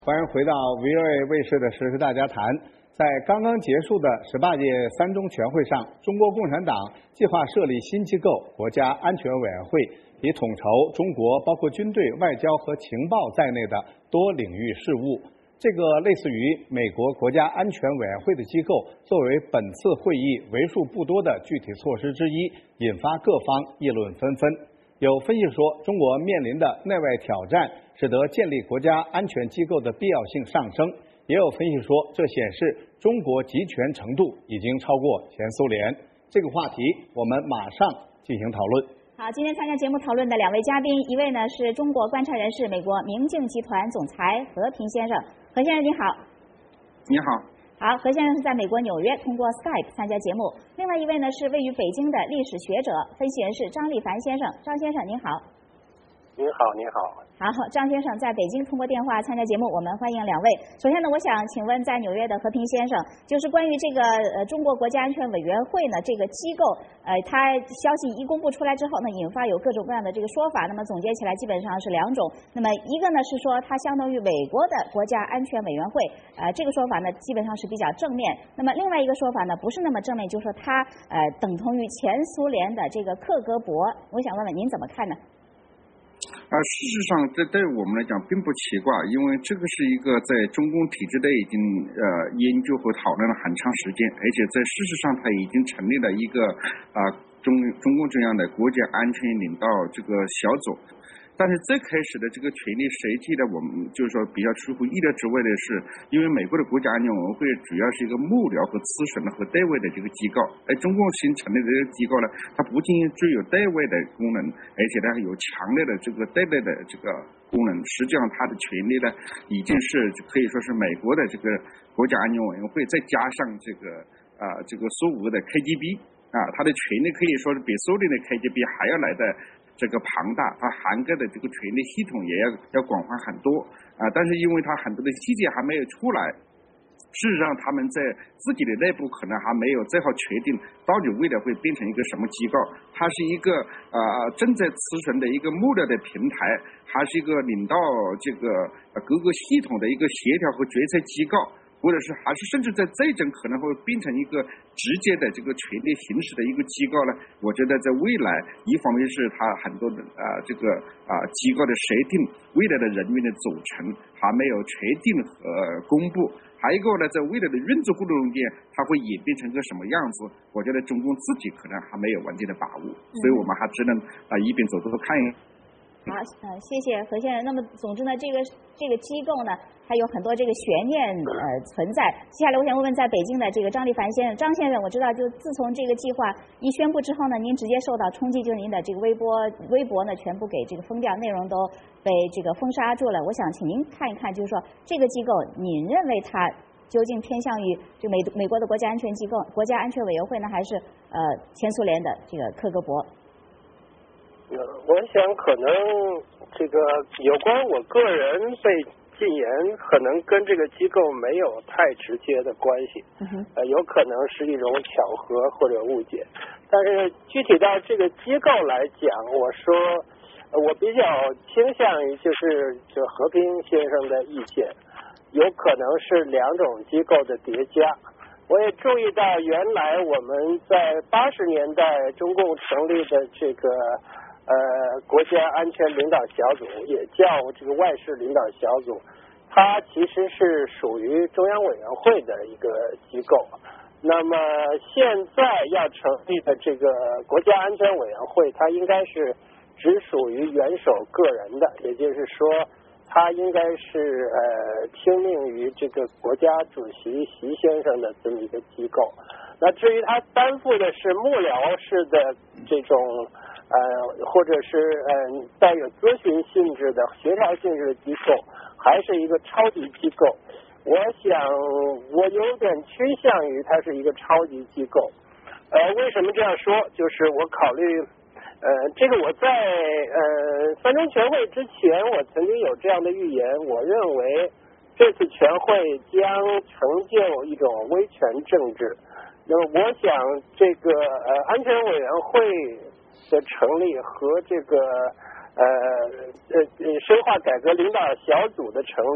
欢迎回到 VOA 卫视的《时事大家谈》。在刚刚结束的18届三中全会上，中国共产党计划设立新机构——国家安全委员会，以统筹中国包括军队、外交和情报在内的多领域事务。这个类似于美国国家安全委员会的机构，作为本次会议为数不多的具体措施之一，引发各方议论纷纷。有分析说，中国面临的内外挑战使得建立国家安全机构的必要性上升，也有分析说，这显示中国集权程度已经超过前苏联。这个话题我们马上进行讨论。 好，今天参加节目讨论的两位嘉宾，一位呢是中国观察人士、美国明镜集团总裁何平先生。何先生你好。 你好。 好，何先生是在美国纽约通过 Skype 参加节目。另外一位呢是位于北京的历史学者、分析人士张立凡先生。张先生您好。 您好，您好。 好，张先生在北京通过电话参加节目，我们欢迎两位。首先呢，我想请问在纽约的和平先生，就是关于这个中国国家安全委员会呢这个机构，它消息一公布出来之后呢，引发有各种各样的这个说法。那么总结起来基本上是两种。那么一个呢是说它相当于美国的国家安全委员会，这个说法呢基本上是比较正面。那么另外一个说法呢不是那么正面，就是说它等同于前苏联的这个克格勃。我想问问您怎么看呢？ 事实上，这对我们来讲并不奇怪，因为这个是一个在中共体制内已经研究和讨论了很长时间，而且在事实上它已经成立了一个中共这样的国家安全领导这个小组。但是最开始的这个权力谁替的，我们就是说比较出乎意料之外的是，因为美国的国家安全委员会主要是一个幕僚和咨询和代位的这个机构，而中共新成立的这个机构呢，它不仅具有代位的功能，而且它还有强烈的这个代位的这个功能。实际上它的权力呢，已经是可以说是美国的这个国家安全委员会，再加上这个苏俄的 KGB 它的权力可以说是比苏联的 KGB 还要来的这个庞大，它涵盖的这个权力系统也要广泛很多但是因为它很多的细节还没有出来，事实上他们在自己的内部可能还没有最好确定到底未来会变成一个什么机构。它是一个正在咨询的一个幕僚的平台，还是一个领导这个各个系统的一个协调和决策机构，或者是还是甚至在这种可能会变成一个直接的这个权力行使的一个机构呢？我觉得在未来，一方面是它很多的这个机构的设定，未来的人员的组成还没有确定和公布，还有一个呢，在未来的运作过程中间，它会演变成个什么样子？我觉得中共自己可能还没有完全的把握，所以我们还只能一边走着看一。 好，谢谢何先生。那么，总之呢，这个机构呢，还有很多这个悬念存在。接下来，我想问问在北京的这个张立凡先生，张先生，我知道，就自从这个计划一宣布之后呢，您直接受到冲击，就是您的这个微博呢，全部给这个封掉，内容都被这个封杀住了。我想请您看一看，就是说这个机构，您认为它究竟偏向于就美国的国家安全机构、国家安全委员会呢，还是前苏联的这个克格勃？ 我想可能这个有关我个人被禁言，可能跟这个机构没有太直接的关系，有可能是一种巧合或者误解。但是具体到这个机构来讲，我比较倾向于就是和平先生的意见，有可能是两种机构的叠加。我也注意到，原来我们在80年代中共成立的这个国家安全领导小组，也叫这个外事领导小组，它其实是属于中央委员会的一个机构。那么现在要成立的这个国家安全委员会，它应该是只属于元首个人的，也就是说它应该是听命于这个国家主席习先生的这么一个机构。那至于它担负的是幕僚式的这种或者是带有咨询性质的协调性质的机构，还是一个超级机构。我想我有点趋向于它是一个超级机构。为什么这样说？就是我考虑这个我在三中全会之前，我曾经有这样的预言，我认为这次全会将成就一种威权政治。那么我想这个安全委员会的成立和这个深化改革领导小组的成立，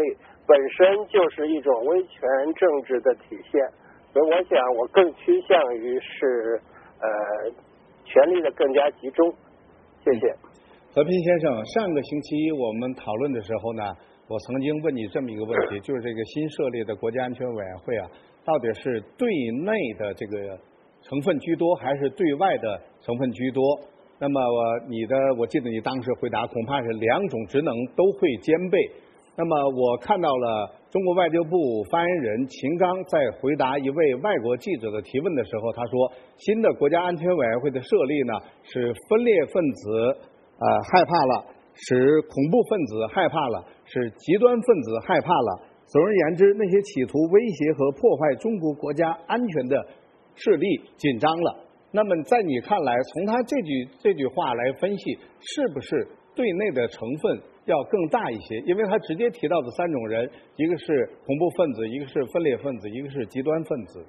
本身就是一种威权政治的体现，所以我想我更趋向于是权力的更加集中。谢谢。 和平先生，上个星期我们讨论的时候呢，我曾经问你这么一个问题，就是这个新设立的国家安全委员会啊，到底是对内的这个成分居多，还是对外的成分居多？那么我记得你当时回答，恐怕是两种职能都会兼备。那么我看到了中国外交部发言人秦刚在回答一位外国记者的提问的时候，他说，新的国家安全委员会的设立呢，使分裂分子害怕了，使恐怖分子害怕了，使极端分子害怕了。总而言之，那些企图威胁和破坏中国国家安全的势力紧张了。那么在你看来，从他这句话来分析，是不是对内的成分要更大一些？因为他直接提到的三种人，一个是恐怖分子，一个是分裂分子，一个是极端分子。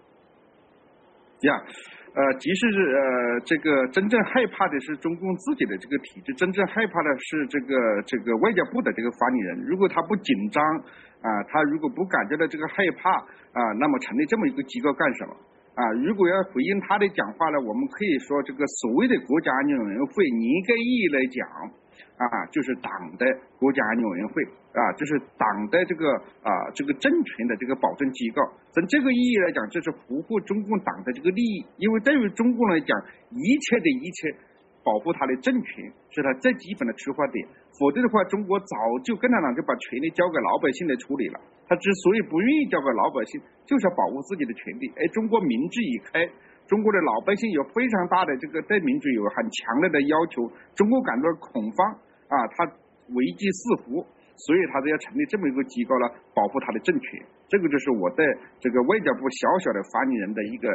即使是这个真正害怕的是中共自己的这个体制，真正害怕的是这个外交部的这个发言人。如果他不紧张他如果不感觉到这个害怕那么成立这么一个机构干什么？如果要回应他的讲话呢，我们可以说这个所谓的国家安全委员会，严格意义来讲就是党的国家安全委员会就是党的这个政权的这个保证机构。从这个意义来讲，这是符合中共党的这个利益，因为对于中共来讲，一切的一切保护他的政权是他最基本的出发点，否则的话，中国早就共产党就把权力交给老百姓来处理了。他之所以不愿意交给老百姓，就是要保护自己的权利。中国民智已开，中国的老百姓有非常大的这个对民主有很强烈的要求，中国感到恐慌他危机四伏，所以他就要成立这么一个机构了，保护他的政权。这个就是我对这个外交部小小的发言人的一个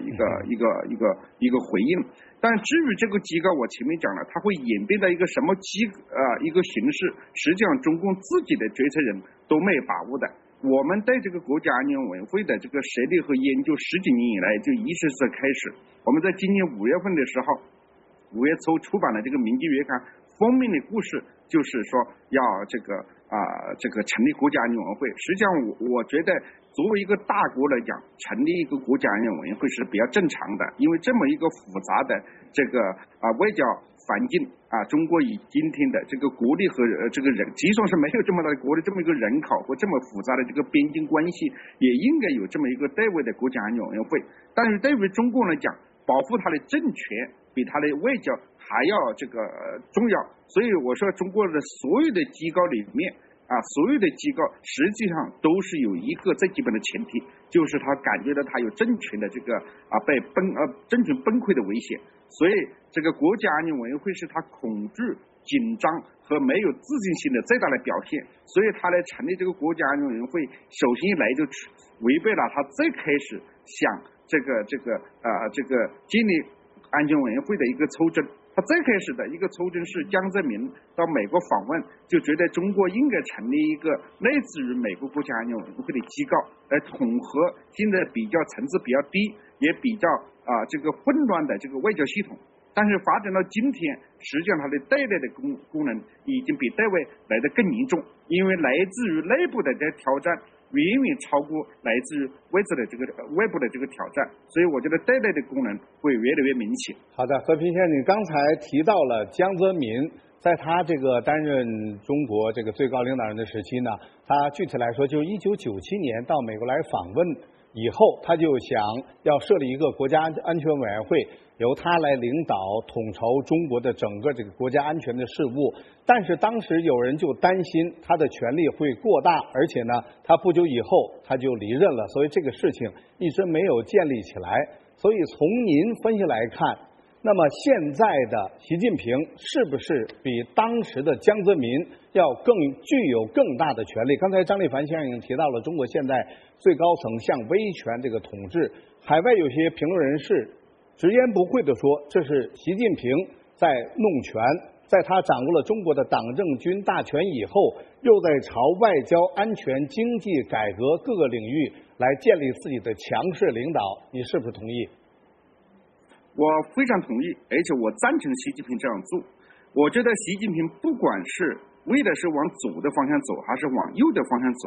回应。但至于这个机构，我前面讲了，它会演变到一个什么一个形式，实际上中共自己的决策人都没有把握的。我们对这个国家安全委员会的这个设立和研究10几年以来，就一直是开始。我们在今年5月份的时候，5月初出版了这个《民间月刊》，封面的故事就是说要这个成立国家安全委员会。实际上我觉得作为一个大国来讲，成立一个国家安全委员会是比较正常的，因为这么一个复杂的这个外交环境中国以今天的这个国力和这个人，即使是没有这么大的国力，这么一个人口和这么复杂的这个边境关系，也应该有这么一个对外的国家安全委员会。但是对于中共来讲，保护他的政权比他的外交还要这个重要。所以我说，中国的所有的机构里面所有的机构实际上都是有一个最基本的前提，就是他感觉到他有政权的这个政权崩溃的危险。所以这个国家安全委员会是他恐惧、紧张和没有自信心的最大的表现。所以他来成立这个国家安全委员会，首先一来就违背了他最开始想这个建立安全委员会的一个初衷。他最开始的一个初衷是江泽民到美国访问，就觉得中国应该成立一个类似于美国国家安全委员会的机构，来统合现在比较层次比较低也比较这个混乱的这个外交系统。但是发展到今天，实际上它的对内的功能已经比对外来得更严重，因为来自于内部的这个挑战远远超过来自于外部的这个挑战，所以我觉得对内的功能会越来越明显。 好的，和平先生，你刚才提到了江泽民在他这个担任中国这个最高领导人的时期呢，他具体来说就是1997年到美国来访问以后，他就想要设立一个国家安全委员会，由他来领导统筹中国的整个这个国家安全的事务。但是当时有人就担心他的权力会过大，而且呢他不久以后他就离任了，所以这个事情一直没有建立起来。所以从您分析来看，那么现在的习近平是不是比当时的江泽民要具有更大的权力？刚才张立凡先生已经提到了中国现在最高层向威权这个统治，海外有些评论人士直言不讳地说，这是习近平在弄权，在他掌握了中国的党政军大权以后，又在朝外交、安全、经济、改革各个领域来建立自己的强势领导。你是不是同意？ 我非常同意，而且我赞成习近平这样做。我觉得习近平不管是为的是往左的方向走，还是往右的方向走，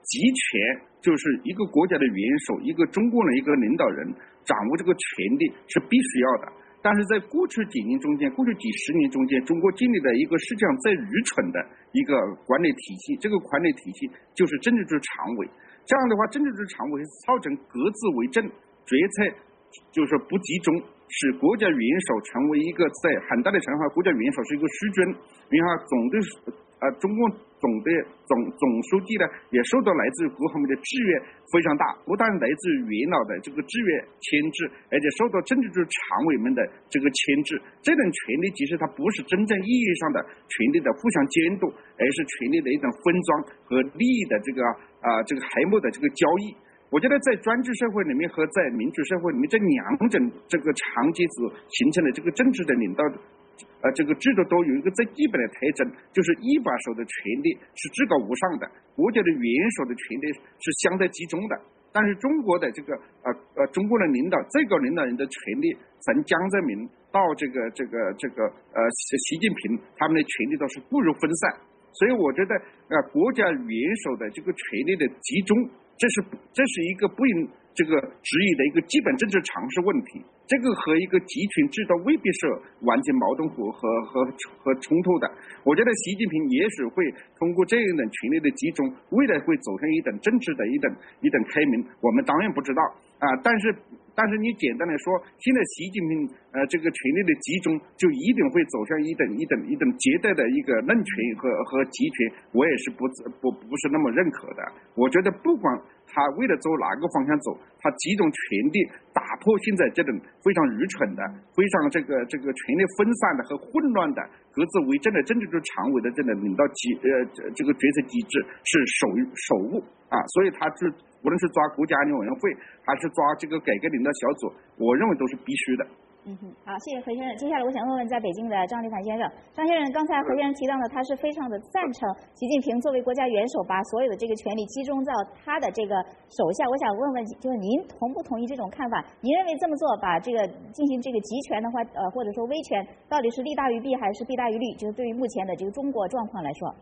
集权就是一个国家的元首，一个中共的一个领导人掌握这个权力是必须要的。但是在过去几年中间，过去几十年中间，中国经历了一个实际上最愚蠢的一个管理体系，这个管理体系就是政治局常委。这样的话，政治局常委是造成各自为政，决策就是不集中，使国家元首成为一个在很大的程度上，国家元首是一个虚君，因为中共总书记呢也受到来自于各方面的制约非常大，不但来自于元老的这个制约牵制，而且受到政治局常委们的这个牵制。这种权力其实它不是真正意义上的权力的互相监督，而是权力的一种分赃和利益的这个黑幕的这个交易。我觉得在专制社会里面和在民主社会里面，这两种这个长期所形成的这个政治的领导这个制度都有一个最基本的特征，就是一把手的权力是至高无上的，国家的元首的权力是相对集中的。但是中国的这个中国的领导最高领导人的权力，从江泽民到这个习近平，他们的权力都是不如分散。所以我觉得国家元首的这个权力的集中，这是一个不应这个质疑的一个基本政治常识问题。这个和一个集权制度未必是完全矛盾和冲突的。我觉得习近平也许会通过这样的权力的集中，未来会走向一等政治的一等开明，我们当然不知道啊。但是你简单的说，现在习近平这个权力的集中就一定会走向一等绝对的一个任权和集权，我也是不是那么认可的。我觉得不管他为了走哪个方向走，他集中权力打破现在这种非常愚蠢的、非常这个权力分散的和混乱的各自为政的政治局常委的这种领导这个决策机制是首务啊，所以他是无论是抓国家安全委员会还是抓这个改革领导小组，我认为都是必须的。 好，谢谢何先生。接下来我想问问在北京的张立凡先生。张先生，刚才何先生提到了，他是非常的赞成习近平作为国家元首，把所有的这个权力集中到他的这个手下。我想问问，就是您同不同意这种看法？您认为这么做，把这个进行这个集权的话，或者说威权，到底是利大于弊还是弊大于利？就是对于目前的这个中国状况来说。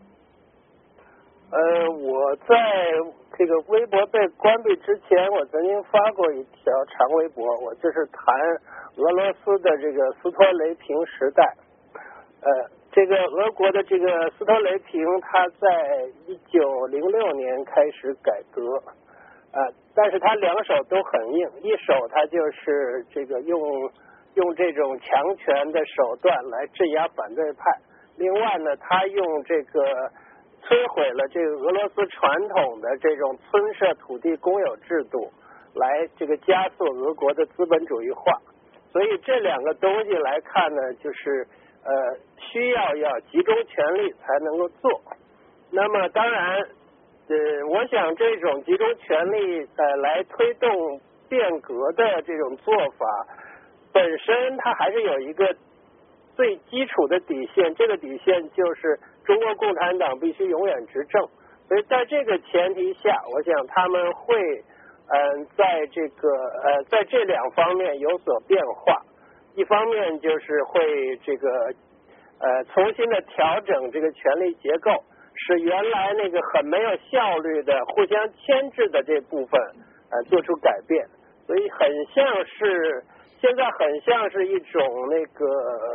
我在这个微博被关闭之前，我曾经发过一条长微博，我就是谈俄罗斯的这个斯托雷平时代。这个俄国的这个斯托雷平，他在1906年开始改革，但是他两手都很硬，一手他就是这个用这种强权的手段来镇压反对派，另外呢，他用这个摧毁了这个俄罗斯传统的这种村社土地公有制度，来这个加速俄国的资本主义化。所以这两个东西来看呢，就是需要集中权力才能够做。那么当然我想这种集中权力来推动变革的这种做法本身它还是有一个最基础的底线，这个底线就是中国共产党必须永远执政。所以在这个前提下，我想他们会在这个在这两方面有所变化。一方面就是会这个重新的调整这个权力结构，使原来那个很没有效率的互相牵制的这部分做出改变。所以现在很像是一种那个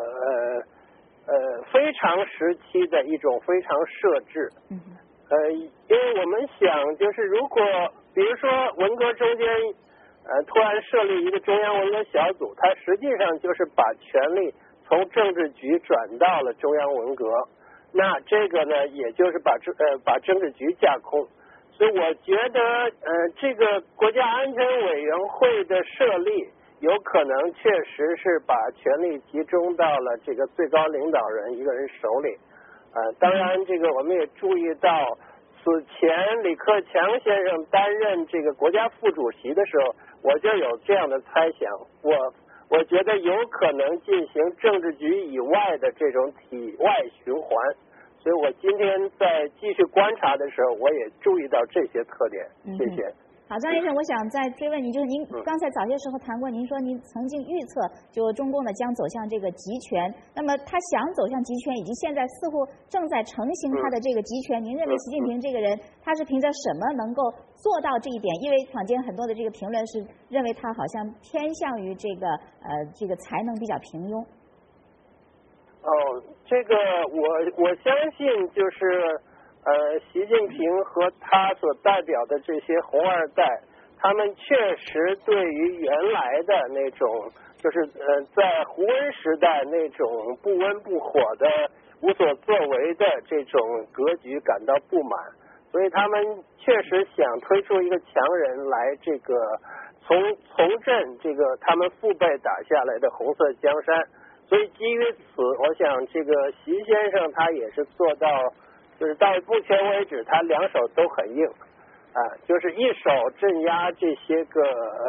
非常时期的一种非常设置。因为我们想，就是如果比如说文革中间突然设立一个中央文革小组，它实际上就是把权力从政治局转到了中央文革，那这个呢，也就是把政治局架空。所以我觉得这个国家安全委员会的设立有可能确实是把权力集中到了这个最高领导人一个人手里。当然这个我们也注意到，此前李克强先生担任这个国家副主席的时候，我就有这样的猜想，我觉得有可能进行政治局以外的这种体外循环。所以我今天在继续观察的时候，我也注意到这些特点。谢谢。 好，张医生，我想再追问您，就是您刚才早些时候谈过，您说您曾经预测就中共呢将走向这个集权，那么他想走向集权，以及现在似乎正在成型他的这个集权，您认为习近平这个人他是凭着什么能够做到这一点？因为坊间很多的这个评论是认为他好像偏向于这个才能比较平庸。 这个我相信就是习近平和他所代表的这些红二代，他们确实对于原来的那种就是在胡温时代那种不温不火的无所作为的这种格局感到不满，所以他们确实想推出一个强人来这个重振这个他们父辈打下来的红色江山。所以基于此，我想这个习先生他也是做到，就是到目前为止他两手都很硬就是一手镇压这些个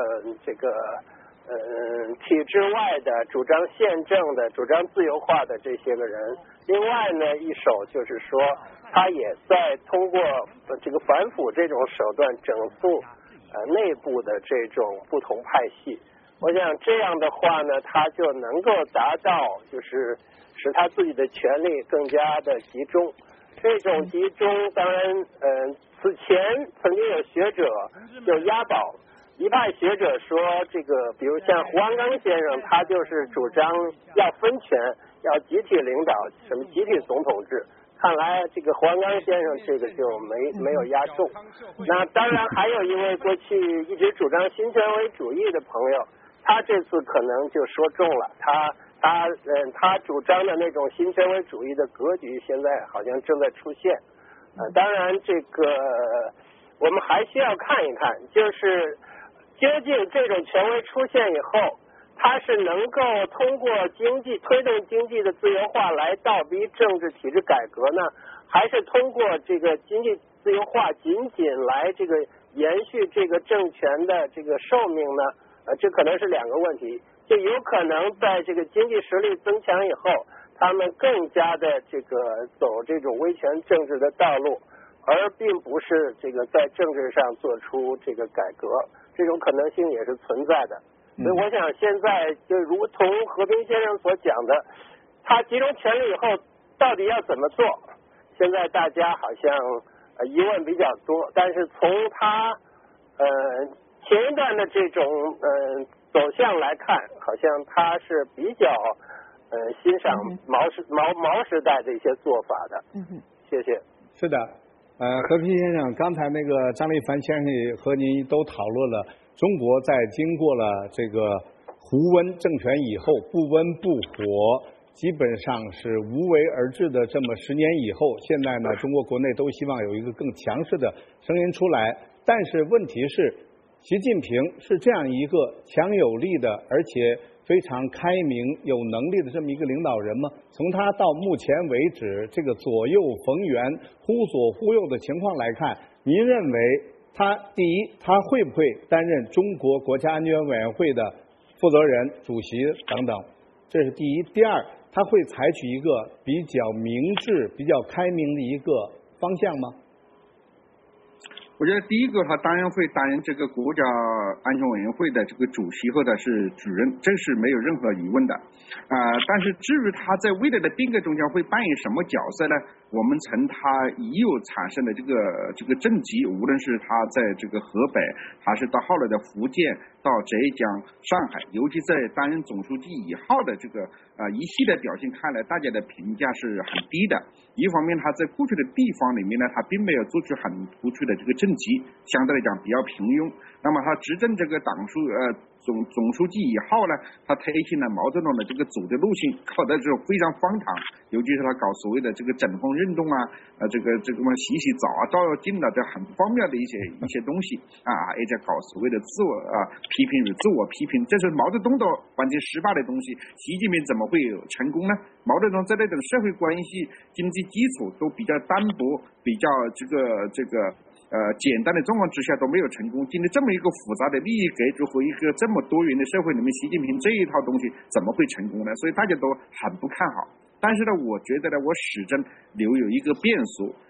体制外的主张宪政的主张自由化的这些个人，另外呢一手就是说他也在通过这个反腐这种手段整肃内部的这种不同派系。我想这样的话呢，他就能够达到就是使他自己的权力更加的集中。这种集中当然此前曾经有学者就押宝，一派学者说这个比如像胡鞍钢先生，他就是主张要分权，要集体领导，什么集体总统制。看来这个胡鞍钢先生这个就没有押中。那当然还有一位过去一直主张新权威主义的朋友，他这次可能就说中了，他主张的那种新权威主义的格局现在好像正在出现。当然这个我们还需要看一看，就是究竟这种权威出现以后，它是能够通过推动经济的自由化来倒逼政治体制改革呢，还是通过这个经济自由化仅仅来这个延续这个政权的这个寿命呢？这可能是两个问题，就有可能在这个经济实力增强以后，他们更加的这个走这种威权政治的道路，而并不是这个在政治上做出这个改革，这种可能性也是存在的。所以我想现在就如同和平先生所讲的，他集中权力以后到底要怎么做，现在大家好像疑问比较多，但是从他前一段的这种走向来看，好像他是比较欣赏毛时代的一些做法的。谢谢。 是的，和平先生，刚才那个张立凡先生也和您都讨论了中国在经过了这个胡温政权以后不温不火，基本上是无为而治的这么10年以后，现在呢中国国内都希望有一个更强势的声音出来，但是问题是习近平是这样一个强有力的而且非常开明有能力的这么一个领导人吗？从他到目前为止这个左右逢源忽左忽右的情况来看，您认为他第一，他会不会担任中国国家安全委员会的负责人、主席等等，这是第一。第二，他会采取一个比较明智、比较开明的一个方向吗？ 我觉得第一个，他当然会担任这个国家安全委员会的这个主席或者是主任，这是没有任何疑问的。但是至于他在未来的变革中间会扮演什么角色呢？我们从他已有产生的这个政绩，无论是他在这个河北，还是到后来的福建、到浙江、上海，尤其在担任总书记以后的这个一系列表现看来，大家的评价是很低的。一方面，他在过去的地方里面呢，他并没有做出很突出的这个政绩，相对来讲比较平庸。那么他执政这个总书记以后呢，他推行了毛泽东的这个走的路线，搞得这种非常荒唐，尤其是他搞所谓的这个整风运动这个洗澡照妖镜这很不方便的一些东西而且搞所谓的自我批评与自我批评，这是毛泽东都完全失败的东西，习近平怎么会成功呢？毛泽东在那种社会关系、经济基础都比较单薄、比较简单的状况之下都没有成功，今天这么一个复杂的利益格局和一个这么多元的社会里面，习近平这一套东西怎么会成功呢？所以大家都很不看好。但是呢，我觉得呢，我始终留有一个变数，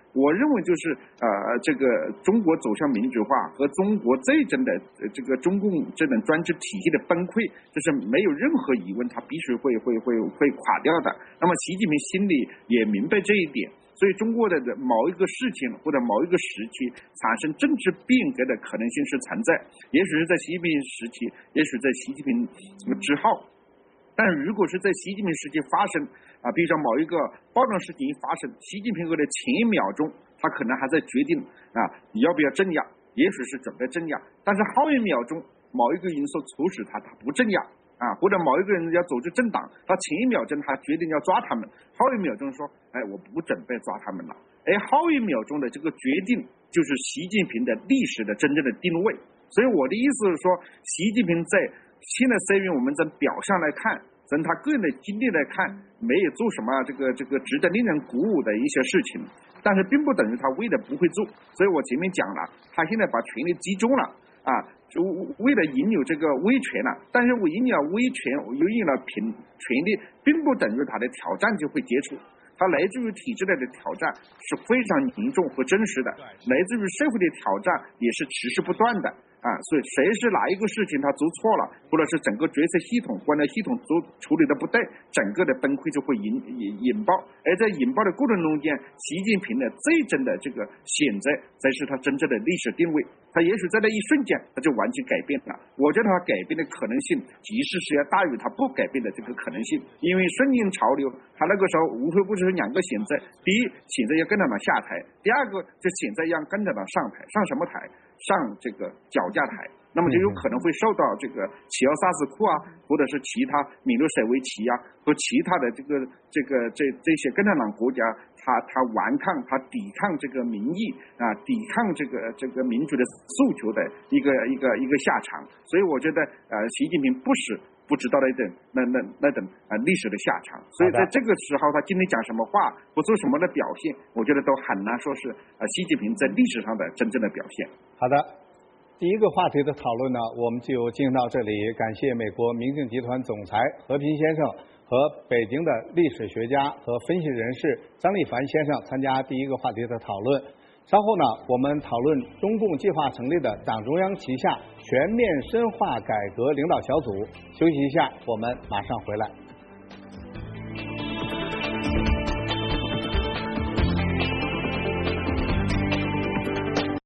我认为就是这个中国走向民主化和中国这种的这个中共这种专制体系的崩溃，这是没有任何疑问，它必须会垮掉的。那么习近平心里也明白这一点，所以中国的某一个事情或者某一个时期产生政治变革的可能性是存在，也许是在习近平时期，也许在习近平之后。但如果是在习近平时期发生比如说某一个暴乱事情一发生，习近平的前一秒钟他可能还在决定你要不要镇压，也许是准备镇压，但是后一秒钟某一个因素促使他不镇压或者某一个人要组织政党，他前一秒钟他决定要抓他们，后一秒钟说我不准备抓他们了，后一秒钟的这个决定就是习近平的历史的真正的定位。所以我的意思是说，习近平在现在虽然我们从表象来看，从他个人的经历来看，没有做什么这个值得令人鼓舞的一些事情，但是并不等于他为了不会做。所以我前面讲了，他现在把权力集中了就为了赢有这个威权了，但是我赢了威权，又赢了权力，并不等于他的挑战就会结束。它来自于体制内的挑战是非常严重和真实的，来自于社会的挑战也是持续不断的所以谁是哪一个事情他做错了，或者是整个决策系统官僚系统处理的不对，整个的崩溃就会引爆。而在引爆的过程中间，习近平的最终的这个选择才是他真正的历史定位。他也许在那一瞬间他就完全改变了，我觉得他改变的可能性其实是要大于他不改变的这个可能性。因为顺应潮流，他那个时候无非不是两个选择，第一选择要跟着他下台，第二个就选择要跟着他上台，上什么台？上这个脚架台，那么就有可能会受到这个齐奥萨斯库或者是其他米洛舍维奇和其他的这些共产党国家，他顽抗，他抵抗这个民意抵抗这个民主的诉求的一个下场。所以我觉得习近平不知道那种历史的下场，所以在这个时候他今天讲什么话或做什么的表现，我觉得都很难说是习近平在历史上的真正的表现。 好的，第一个话题的讨论呢，我们就进行到这里。感谢美国明镜集团总裁何平先生和北京的历史学家和分析人士张立凡先生参加第一个话题的讨论。稍后呢，我们讨论中共计划成立的党中央旗下全面深化改革领导小组。休息一下，我们马上回来。